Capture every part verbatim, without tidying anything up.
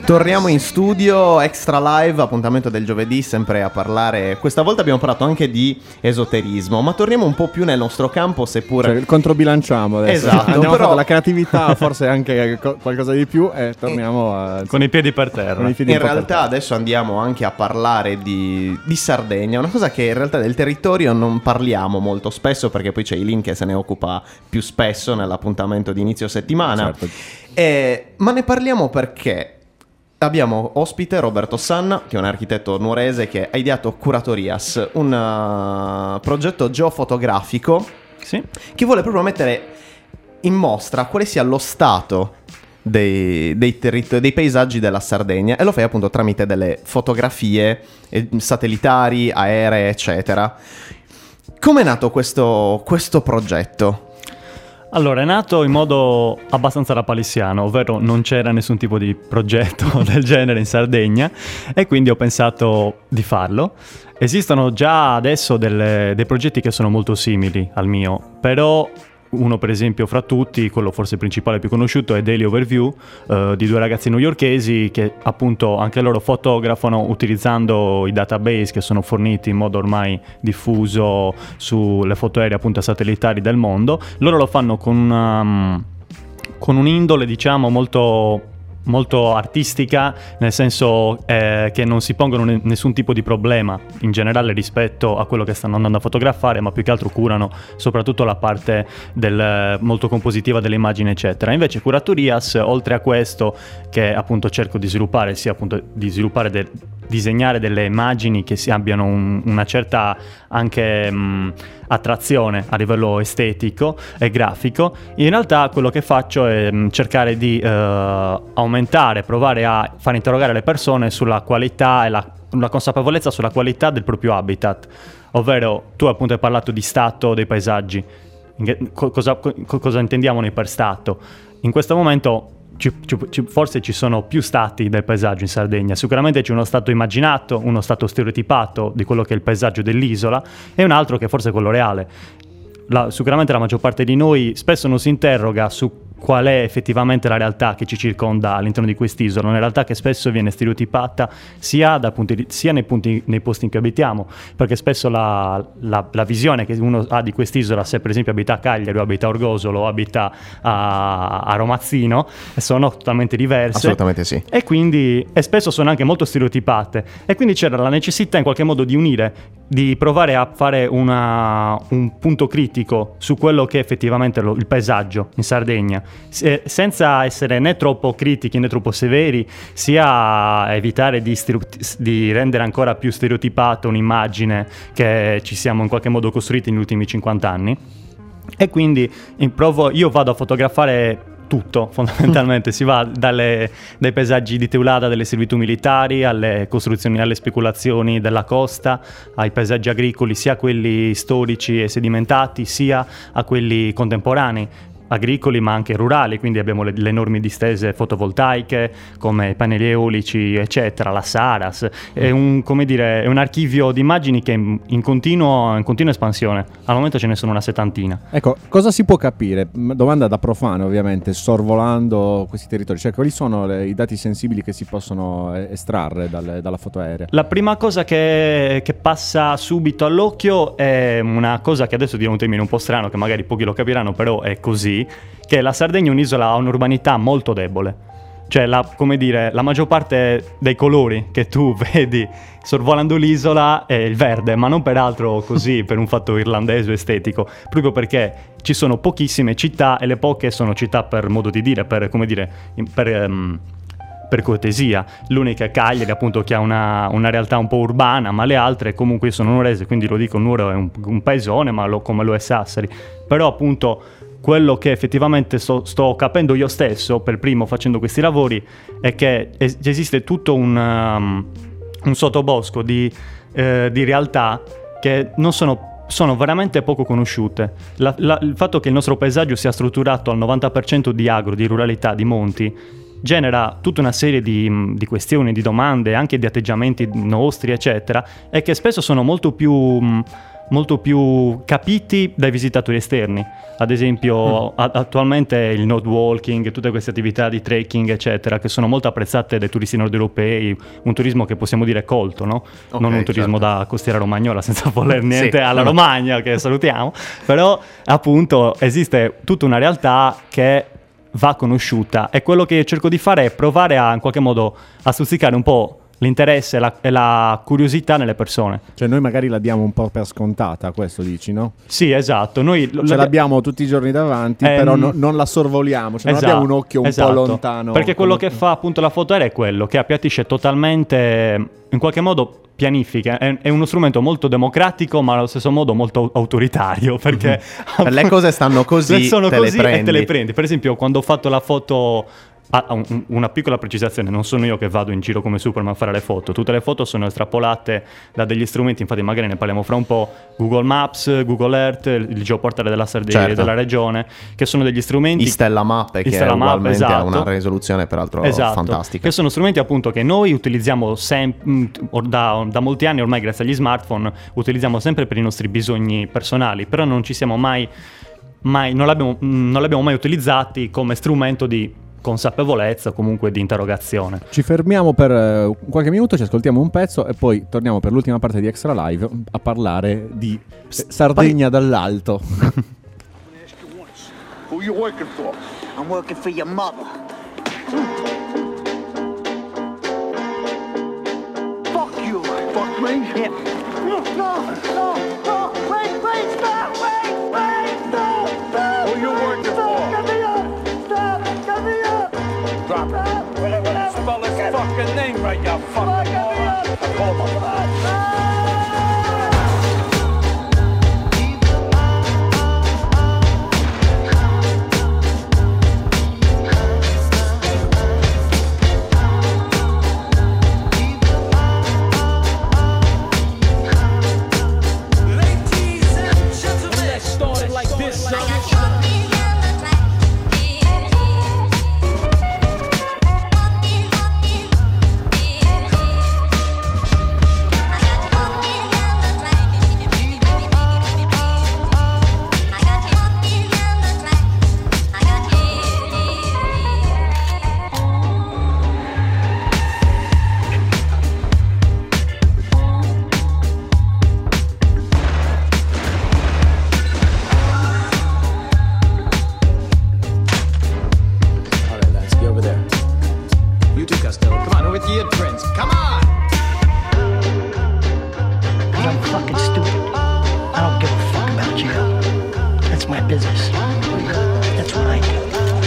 Torniamo in studio, Extra Live, appuntamento del giovedì, sempre a parlare. Questa volta abbiamo parlato anche di esoterismo, ma torniamo un po' più nel nostro campo, seppure... Cioè, controbilanciamo adesso. Esatto, andiamo però... dalla creatività, forse anche qualcosa di più, e torniamo a... con i piedi per terra. I piedi in per realtà terra. adesso andiamo anche a parlare di, di Sardegna, una cosa che in realtà del territorio non parliamo molto spesso, perché poi c'è Ilin che se ne occupa più spesso nell'appuntamento di inizio settimana. Certo. Eh, ma ne parliamo perché abbiamo ospite Roberto Sanna, che è un architetto nuorese che ha ideato Curatorias, un uh, progetto geofotografico, sì, che vuole proprio mettere in mostra quale sia lo stato dei, dei, territori, dei paesaggi della Sardegna, e lo fai appunto tramite delle fotografie eh, satellitari, aeree, eccetera. Com'è nato questo, questo progetto? Allora, è nato in modo abbastanza lapalissiano, ovvero non c'era nessun tipo di progetto del genere in Sardegna, e quindi ho pensato di farlo. Esistono già adesso delle, dei progetti che sono molto simili al mio, però uno per esempio fra tutti, quello forse principale più conosciuto, è Daily Overview, eh, di due ragazzi newyorkesi che appunto anche loro fotografano utilizzando i database che sono forniti in modo ormai diffuso sulle foto aeree appunto satellitari del mondo. Loro lo fanno con una, con un'indole diciamo molto molto artistica, nel senso eh, che non si pongono ne- nessun tipo di problema in generale rispetto a quello che stanno andando a fotografare, ma più che altro curano soprattutto la parte del, molto compositiva delle immagini eccetera. Invece Curatorias, oltre a questo che appunto cerco di sviluppare, sia appunto di sviluppare del, disegnare delle immagini che si abbiano un, una certa anche mh, attrazione a livello estetico e grafico, in realtà quello che faccio è mh, cercare di uh, aumentare, provare a far interrogare le persone sulla qualità e la, la consapevolezza sulla qualità del proprio habitat, ovvero tu appunto hai parlato di stato dei paesaggi. Cosa, cosa intendiamo noi per stato? In questo momento Ci, ci, forse ci sono più stati del paesaggio in Sardegna. Sicuramente c'è uno stato immaginato, uno stato stereotipato di quello che è il paesaggio dell'isola, e un altro che è forse quello reale. La, sicuramente la maggior parte di noi spesso non si interroga su qual è effettivamente la realtà che ci circonda all'interno di quest'isola, una realtà che spesso viene stereotipata sia, da punti di, sia nei, punti, nei posti in cui abitiamo, perché spesso la, la, la visione che uno ha di quest'isola, se per esempio abita a Cagliari o abita a Orgosolo o abita a, a Romazzino, sono totalmente diverse. Assolutamente sì. E quindi e spesso sono anche molto stereotipate, e quindi c'era la necessità in qualche modo di unire, di provare a fare una, un punto critico su quello che è effettivamente lo, il paesaggio in Sardegna, se, senza essere né troppo critichi né troppo severi, sia evitare di, stereot- di rendere ancora più stereotipata un'immagine che ci siamo in qualche modo costruiti negli ultimi cinquanta anni. E quindi in provo, io vado a fotografare tutto, fondamentalmente si va dalle, dai paesaggi di Teulada, delle servitù militari, alle costruzioni, alle speculazioni della costa, ai paesaggi agricoli, sia quelli storici e sedimentati, sia a quelli contemporanei, agricoli ma anche rurali, quindi abbiamo le, le enormi distese fotovoltaiche come i pannelli eolici eccetera, la Saras, è un, come dire, è un archivio di immagini che è in, continuo, in continua espansione, al momento ce ne sono una settantina. Ecco, cosa si può capire? Domanda da profano ovviamente, sorvolando questi territori, cioè quali sono le, i dati sensibili che si possono estrarre dalle, dalla foto aerea? La prima cosa che, che passa subito all'occhio è una cosa che adesso dirò un termine un po' strano, che magari pochi lo capiranno, però è così, che la Sardegna è un'isola a un'urbanità molto debole, cioè la, come dire, la maggior parte dei colori che tu vedi sorvolando l'isola è il verde, ma non peraltro così per un fatto irlandese o estetico, proprio perché ci sono pochissime città, e le poche sono città per modo di dire, per come dire, per, um, per cortesia. L'unica è Cagliari appunto, che ha una, una realtà un po' urbana, ma le altre comunque, io sono nuorese quindi lo dico, Nuoro è un, un paesone, ma lo, come lo è Sassari, però appunto quello che effettivamente sto, sto capendo io stesso per primo facendo questi lavori è che es- esiste tutto un, um, un sottobosco di, eh, di realtà che non sono, sono veramente poco conosciute. La, la, il fatto che il nostro paesaggio sia strutturato al novanta per cento di agro, di ruralità, di monti, genera tutta una serie di, di questioni, di domande, anche di atteggiamenti nostri, eccetera, e che spesso sono molto più... molto più capiti dai visitatori esterni. Ad esempio, mm. a- attualmente il node walking, tutte queste attività di trekking, eccetera, che sono molto apprezzate dai turisti nord europei, un turismo che possiamo dire colto, no? Okay, non un turismo certo. da costiera romagnola, senza voler niente Sì. alla Romagna, che salutiamo, però appunto esiste tutta una realtà che va conosciuta, e quello che io cerco di fare è provare a in qualche modo a stuzzicare un po' l'interesse e la, e la curiosità nelle persone. Cioè noi magari la diamo un po' per scontata, questo dici, no? Sì, esatto. Noi lo- Ce lo- l'abbiamo tutti i giorni davanti, Ehm, però no- non la sorvoliamo, cioè esatto, non abbiamo un occhio un esatto. po' lontano. Perché quello come- che fa appunto la fotoaerea è quello, che appiattisce totalmente, in qualche modo pianifica, è, è uno strumento molto democratico ma allo stesso modo molto autoritario, perché Le cose stanno così, sono te così le prendi. e te le prendi. Per esempio, quando ho fatto la foto, ah, un- una piccola precisazione, non sono io che vado in giro come Superman a fare le foto, tutte le foto sono estrapolate da degli strumenti, infatti magari ne parliamo fra un po', Google Maps, Google Earth, il geoportale della Sardegna, Certo. della regione, che sono degli strumenti... Stella Mappe, che Stella Map, ugualmente ha esatto. una risoluzione peraltro Esatto, fantastica. che sono strumenti appunto che noi utilizziamo sem- mh, or- da, da molti anni ormai, grazie agli smartphone, utilizziamo sempre per i nostri bisogni personali, però non ci siamo mai, mai non, l'abbiamo, mh, non l'abbiamo mai utilizzati come strumento di consapevolezza o comunque di interrogazione. Ci fermiamo per eh, qualche minuto, ci ascoltiamo un pezzo e poi torniamo per l'ultima parte di Extra Live a parlare di eh, Sardegna dall'alto. Who you working for? I'm working for your mother. Fuck you. Fuck me? Yeah. No, no, no, no. Wait, wait, stop. Wait, wait, stop, stop. Who you working Stop, for? get me up. Stop, get me up. Drop it. Stop, get me up. Spell his fucking name right, you Stop, fucking get me moron. up. Hold on. Stop. All right, lads, get over there. You too, Costello. Come on, over to your prince. Come on! Because I'm fucking stupid. I don't give a fuck about you. That's my business. That's what I do.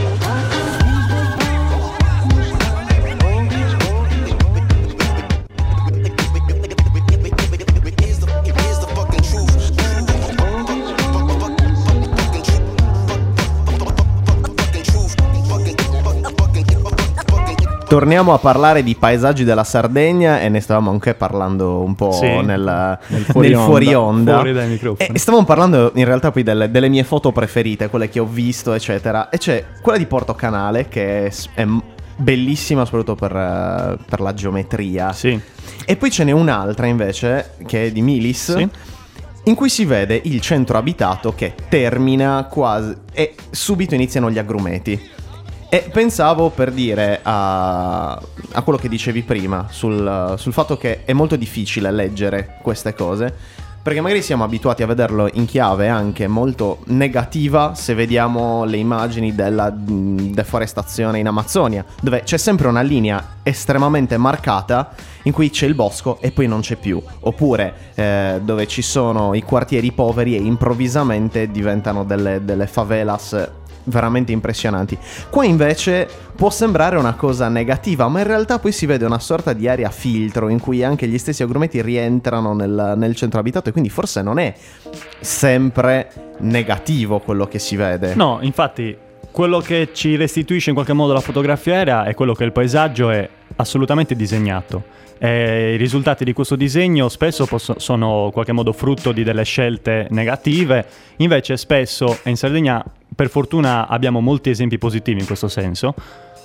Torniamo a parlare di paesaggi della Sardegna e ne stavamo anche parlando un po' Sì. nel, nel fuori onda. fuori onda. Fuori dai microfoni. E stavamo parlando in realtà poi delle, delle mie foto preferite, quelle che ho visto, eccetera. E c'è quella di Porto Canale, che è, è bellissima soprattutto per, eh, per la geometria. Sì. E poi ce n'è un'altra invece, che è di Milis, Sì. in cui si vede il centro abitato che termina quasi e subito iniziano gli agrumeti. E pensavo, per dire a, a quello che dicevi prima sul, sul fatto che è molto difficile leggere queste cose, perché magari siamo abituati a vederlo in chiave anche molto negativa se vediamo le immagini della mh, deforestazione in Amazzonia, dove c'è sempre una linea estremamente marcata in cui c'è il bosco e poi non c'è più, oppure eh, dove ci sono i quartieri poveri e improvvisamente diventano delle, delle favelas veramente impressionanti. Qua invece può sembrare una cosa negativa, ma in realtà poi si vede una sorta di area filtro in cui anche gli stessi agrumeti rientrano nel, nel centro abitato, e quindi forse non è sempre negativo quello che si vede. No, infatti quello che ci restituisce in qualche modo la fotografia aerea è quello che il paesaggio è assolutamente disegnato. E i risultati di questo disegno spesso posso- sono in qualche modo frutto di delle scelte negative, invece spesso, e in Sardegna per fortuna abbiamo molti esempi positivi in questo senso,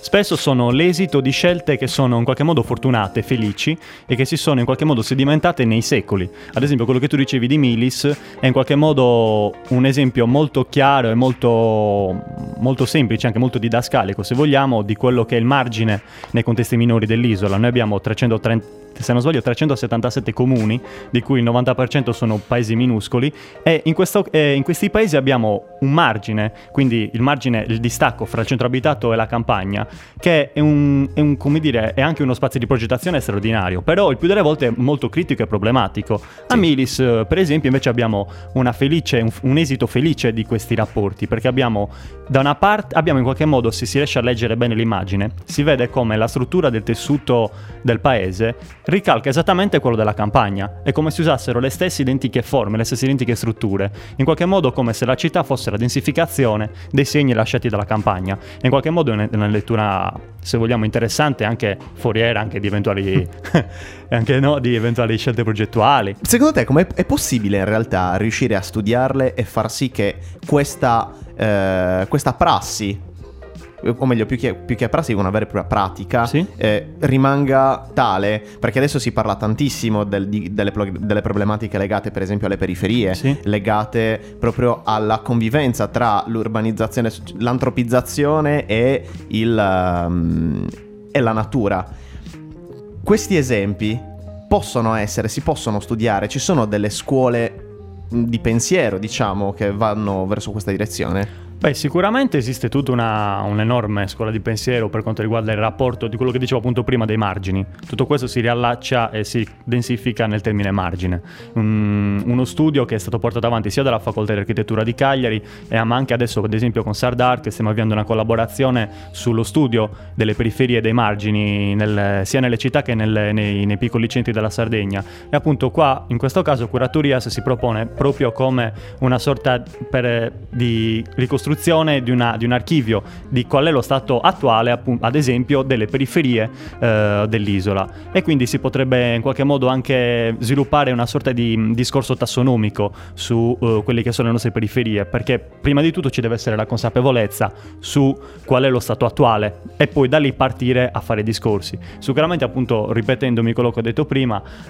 spesso sono l'esito di scelte che sono in qualche modo fortunate, felici e che si sono in qualche modo sedimentate nei secoli. Ad esempio quello che tu dicevi di Milis è in qualche modo un esempio molto chiaro e molto, molto semplice, anche molto didascalico se vogliamo, di quello che è il margine nei contesti minori dell'isola. Noi abbiamo trecentotrenta, se non sbaglio, trecentosettantasette comuni, di cui il novanta per cento sono paesi minuscoli, e in, questo, eh, in questi paesi abbiamo un margine, quindi il margine, il distacco fra il centro abitato e la campagna, che è un, è un come dire, è anche uno spazio di progettazione straordinario, però il più delle volte è molto critico e problematico. Sì. A Milis, per esempio, invece abbiamo una felice, un, un esito felice di questi rapporti, perché abbiamo da una parte, abbiamo in qualche modo, se si riesce a leggere bene l'immagine, si vede come la struttura del tessuto del paese ricalca esattamente quello della campagna. È come se usassero le stesse identiche forme, le stesse identiche strutture, in qualche modo come se la città fosse la densificazione dei segni lasciati dalla campagna. In qualche modo è una lettura, se vogliamo, interessante, anche foriera anche di eventuali anche no, di eventuali scelte progettuali. Secondo te com'è è possibile in realtà riuscire a studiarle e far sì che questa, eh, questa prassi, o meglio, più che, più che prassi, una vera e propria pratica, sì? eh, rimanga tale? Perché adesso si parla tantissimo del, di, delle, delle problematiche legate per esempio alle periferie, sì? legate proprio alla convivenza tra l'urbanizzazione, l'antropizzazione e, il, um, e la natura. Questi esempi possono essere, si possono studiare, ci sono delle scuole di pensiero, diciamo, che vanno verso questa direzione? Beh, sicuramente esiste tutta una, un'enorme scuola di pensiero per quanto riguarda il rapporto di quello che dicevo appunto prima dei margini. Tutto questo si riallaccia e si densifica nel termine margine. Un, uno studio che è stato portato avanti sia dalla Facoltà di Architettura di Cagliari e ma anche adesso ad esempio con Sardark stiamo avviando una collaborazione sullo studio delle periferie e dei margini nel, sia nelle città che nel, nei, nei piccoli centri della Sardegna. E appunto qua in questo caso Curatorias si propone proprio come una sorta per, di ricostruzione di, una, di un archivio di qual è lo stato attuale, appunto, ad esempio delle periferie eh, dell'isola, e quindi si potrebbe in qualche modo anche sviluppare una sorta di discorso tassonomico su uh, quelle che sono le nostre periferie, perché prima di tutto ci deve essere la consapevolezza su qual è lo stato attuale e poi da lì partire a fare discorsi. Sicuramente, appunto, ripetendomi quello che ho detto prima, eh,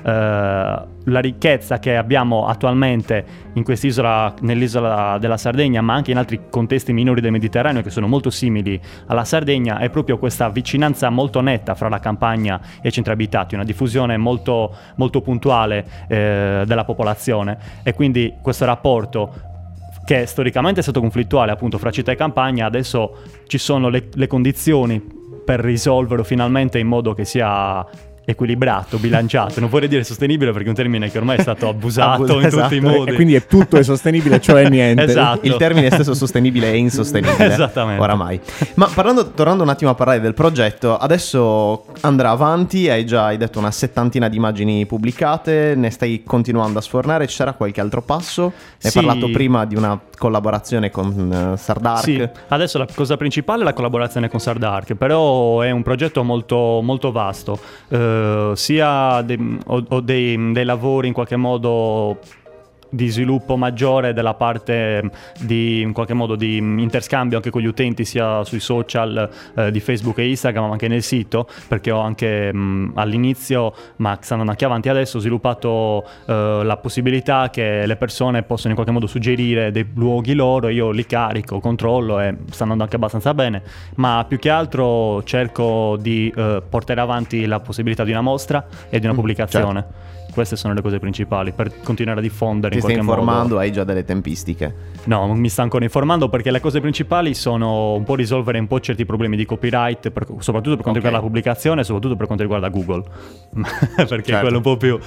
la ricchezza che abbiamo attualmente in quest'isola, nell'isola della Sardegna, ma anche in altri contesti minori del Mediterraneo che sono molto simili alla Sardegna, è proprio questa vicinanza molto netta fra la campagna e i centri abitati, una diffusione molto, molto puntuale eh, della popolazione, e quindi questo rapporto che storicamente è stato conflittuale appunto fra città e campagna, adesso ci sono le, le condizioni per risolverlo finalmente in modo che sia equilibrato, bilanciato. Non vorrei dire sostenibile perché è un termine che ormai è stato abusato Abus- in esatto. tutti i modi. E quindi è tutto è sostenibile, cioè niente. Esatto. Il termine stesso sostenibile è insostenibile. Esattamente. Oramai. Ma parlando, tornando un attimo a parlare del progetto, adesso andrà avanti, hai già hai detto una settantina di immagini pubblicate, ne stai continuando a sfornare, ci sarà qualche altro passo? Ne hai Sì. parlato prima di una collaborazione con uh, Sardark. Sì, adesso la cosa principale è la collaborazione con Sardark, però è un progetto molto, molto vasto, uh, sia de- o, o dei, dei lavori in qualche modo di sviluppo maggiore della parte di in qualche modo di interscambio anche con gli utenti sia sui social eh, di Facebook e Instagram, ma anche nel sito, perché ho anche mh, all'inizio, ma stanno anche avanti adesso, ho sviluppato eh, la possibilità che le persone possono in qualche modo suggerire dei luoghi loro, io li carico, controllo e sta andando anche abbastanza bene, ma più che altro cerco di eh, portare avanti la possibilità di una mostra e di una Mm, pubblicazione. certo. Queste sono le cose principali per continuare a diffondere Ti in stai qualche informando, modo. hai già delle tempistiche? No, mi sta ancora informando perché le cose principali sono un po' risolvere un po' certi problemi di copyright, per, soprattutto per quanto Ok. riguarda la pubblicazione e soprattutto per quanto riguarda Google, perché Certo. quello è un po' più,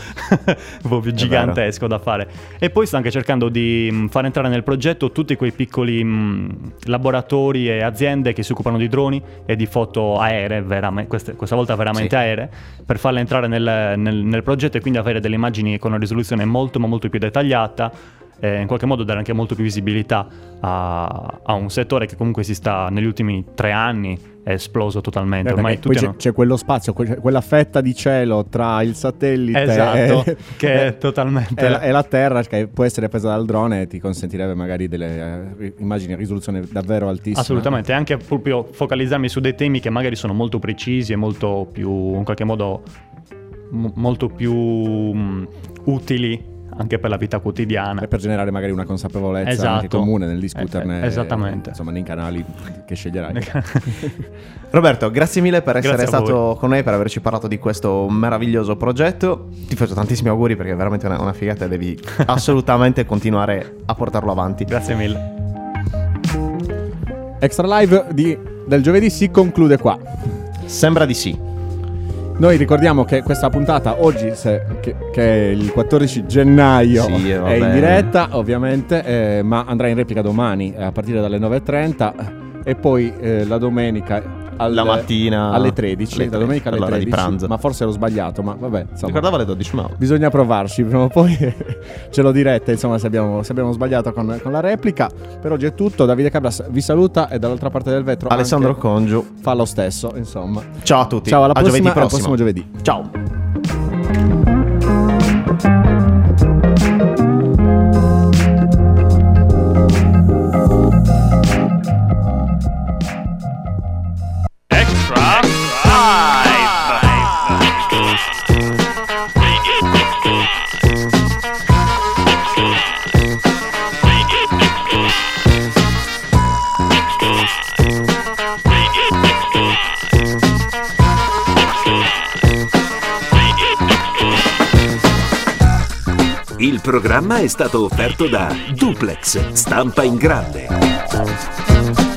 un po' più gigantesco da fare. E poi sto anche cercando di mh, far entrare nel progetto tutti quei piccoli mh, laboratori e aziende che si occupano di droni e di foto aeree, veramente, queste, questa volta veramente Sì. aeree, per farle entrare nel, nel, nel progetto e quindi avere delle immagini con una risoluzione molto ma molto più dettagliata, e in qualche modo dare anche molto più visibilità a, a un settore che comunque si sta negli ultimi tre anni è esploso totalmente. Eh, Ormai poi tutti c'è, hanno... c'è quello spazio, que- quella fetta di cielo tra il satellite Esatto, e, che è totalmente... e la, e la Terra, che può essere presa dal drone e ti consentirebbe magari delle eh, immagini a risoluzione davvero altissima. Assolutamente, anche proprio focalizzarmi su dei temi che magari sono molto precisi e molto più, in qualche modo, m- molto più um, utili anche per la vita quotidiana. E per generare magari una consapevolezza Esatto. anche comune nel discuterne, Eh, esattamente. insomma, nei canali che sceglierai. Roberto, grazie mille per essere Grazie a stato voi. con noi, per averci parlato di questo meraviglioso progetto. Ti faccio tantissimi auguri perché è veramente una, una figata e devi assolutamente continuare a portarlo avanti. Grazie mille. Extra Live di, del giovedì si conclude qua. Sembra di sì. Noi ricordiamo che questa puntata oggi, se, che, che è il quattordici gennaio, Sì, è vabbè. in diretta ovviamente, eh, ma andrà in replica domani eh, a partire dalle nove e trenta e poi eh, la domenica al- La mattina alle tredici, alle la domenica alle all'ora di tredici, pranzo. ma forse ero sbagliato, ma vabbè, insomma, Ricordavo alle dodici, ma bisogna provarci, prima o poi ce lo direte, insomma, se abbiamo, se abbiamo sbagliato con, con la replica. Per oggi è tutto, Davide Cabras vi saluta e dall'altra parte del vetro Alessandro anche Congiu. fa lo stesso, insomma. Ciao a tutti. Ciao, alla a prossima, giovedì al prossimo. prossimo giovedì. Ciao. Il programma è stato offerto da Duplex, stampa in grande.